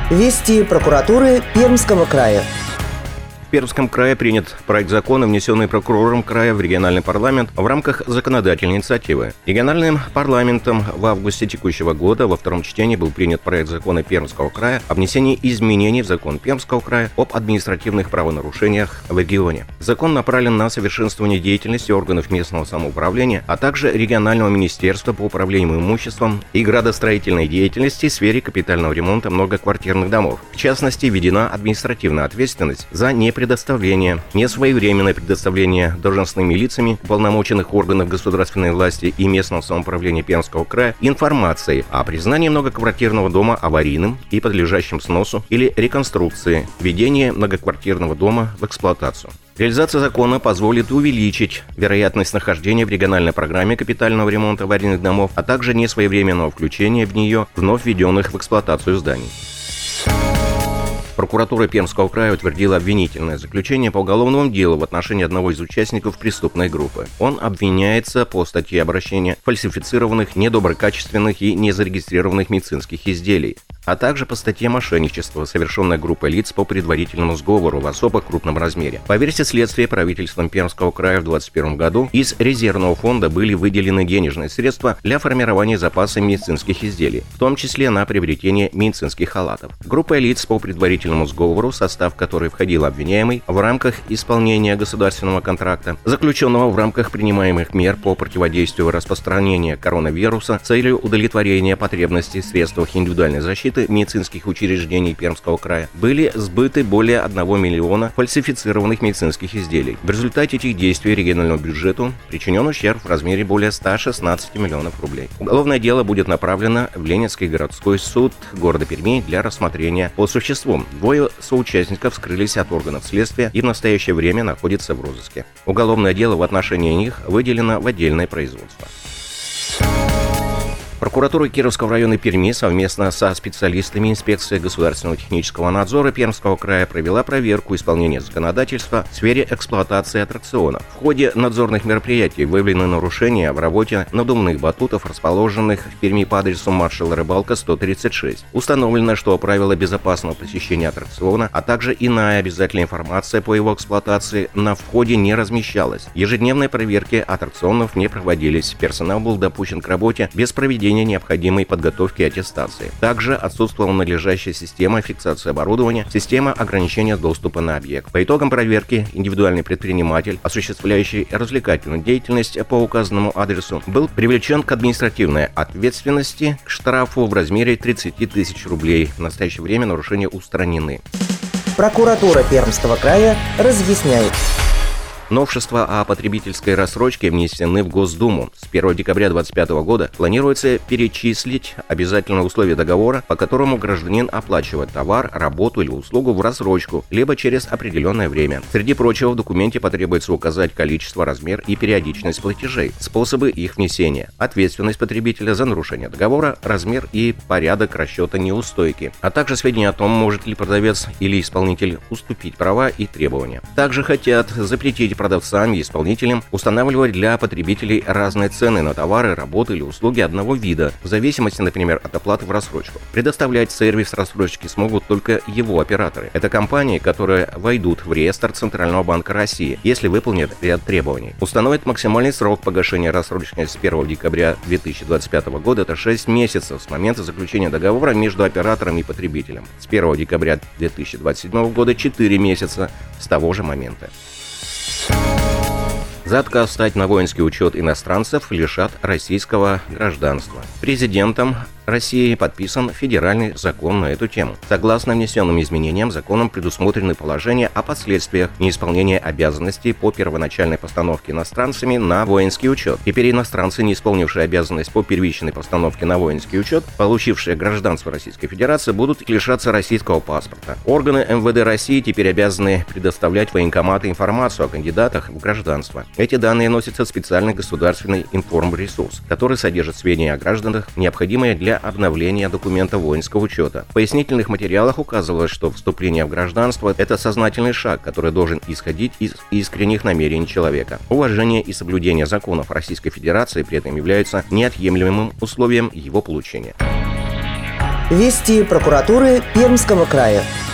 Вести прокуратуры Пермского края. В Пермском крае принят проект закона, внесенный прокурором края в региональный парламент в рамках законодательной инициативы. Региональным парламентом в августе текущего года во втором чтении был принят проект закона Пермского края о внесении изменений в закон Пермского края об административных правонарушениях в регионе. Закон направлен на совершенствование деятельности органов местного самоуправления, а также регионального министерства по управлению имуществом и градостроительной деятельности в сфере капитального ремонта многоквартирных домов. В частности, введена административная ответственность за несвоевременное предоставление должностными лицами уполномоченных органов государственной власти и местного самоуправления Пермского края информации о признании многоквартирного дома аварийным и подлежащим сносу или реконструкции, введение многоквартирного дома в эксплуатацию. Реализация закона позволит увеличить вероятность нахождения в региональной программе капитального ремонта аварийных домов, а также несвоевременного включения в нее вновь введенных в эксплуатацию зданий. Прокуратура Пермского края утвердила обвинительное заключение по уголовному делу в отношении одного из участников преступной группы. Он обвиняется по статье обращения фальсифицированных, недоброкачественных и незарегистрированных медицинских изделий, а также по статье мошенничества, совершенной группой лиц по предварительному сговору в особо крупном размере. По версии следствия, правительством Пермского края в 2021 году из резервного фонда были выделены денежные средства для формирования запаса медицинских изделий, в том числе на приобретение медицинских халатов. Группа лиц по предварительному сговору, в состав которой входил обвиняемый, в рамках исполнения государственного контракта, заключенного в рамках принимаемых мер по противодействию распространению коронавируса с целью удовлетворения потребностей в средствах индивидуальной защиты медицинских учреждений Пермского края, были сбыты более 1 миллиона фальсифицированных медицинских изделий. В результате этих действий региональному бюджету причинен ущерб в размере более 116 миллионов рублей. Уголовное дело будет направлено в Ленинский городской суд города Перми для рассмотрения по существу. Двое соучастников скрылись от органов следствия и в настоящее время находятся в розыске. Уголовное дело в отношении них выделено в отдельное производство. Прокуратура Кировского района Перми совместно со специалистами инспекции государственного технического надзора Пермского края провела проверку исполнения законодательства в сфере эксплуатации аттракционов. В ходе надзорных мероприятий выявлены нарушения в работе надувных батутов, расположенных в Перми по адресу маршала Рыбалка, 136. Установлено, что правила безопасного посещения аттракциона, а также иная обязательная информация по его эксплуатации на входе не размещалась. Ежедневные проверки аттракционов не проводились. Персонал был допущен к работе без проведения необходимой подготовки и аттестации. Также отсутствовала надлежащая система фиксации оборудования, система ограничения доступа на объект. По итогам проверки индивидуальный предприниматель, осуществляющий развлекательную деятельность по указанному адресу, был привлечен к административной ответственности, к штрафу в размере 30 тысяч рублей. В настоящее время нарушения устранены. Прокуратура Пермского края разъясняет. Новшества о потребительской рассрочке внесены в Госдуму. С 1 декабря 2025 года планируется перечислить обязательные условия договора, по которому гражданин оплачивает товар, работу или услугу в рассрочку, либо через определенное время. Среди прочего, в документе потребуется указать количество, размер и периодичность платежей, способы их внесения, ответственность потребителя за нарушение договора, размер и порядок расчета неустойки, а также сведения о том, может ли продавец или исполнитель уступить права и требования. Также хотят запретить продавцам и исполнителям устанавливать для потребителей разные цены на товары, работы или услуги одного вида, в зависимости, например, от оплаты в рассрочку. Предоставлять сервис рассрочки смогут только его операторы. Это компании, которые войдут в реестр Центрального банка России, если выполнят ряд требований. Установят максимальный срок погашения рассрочки с 1 декабря 2025 года, это 6 месяцев с момента заключения договора между оператором и потребителем. С 1 декабря 2027 года 4 месяца с того же момента. За отказ встать на воинский учет иностранцев лишат российского гражданства. Президентом России подписан федеральный закон на эту тему. Согласно внесенным изменениям, законом предусмотрены положения о последствиях неисполнения обязанностей по первоначальной постановке иностранцами на воинский учет. Теперь иностранцы, не исполнившие обязанность по первичной постановке на воинский учет, получившие гражданство Российской Федерации, будут лишаться российского паспорта. Органы МВД России теперь обязаны предоставлять в военкоматы информацию о кандидатах в гражданство. Эти данные носятся в специальный государственный информресурс, который содержит сведения о гражданах, необходимые для обновления документа воинского учета. В пояснительных материалах указывалось, что вступление в гражданство – это сознательный шаг, который должен исходить из искренних намерений человека. Уважение и соблюдение законов Российской Федерации при этом являются неотъемлемым условием его получения. Вести прокуратуры Пермского края.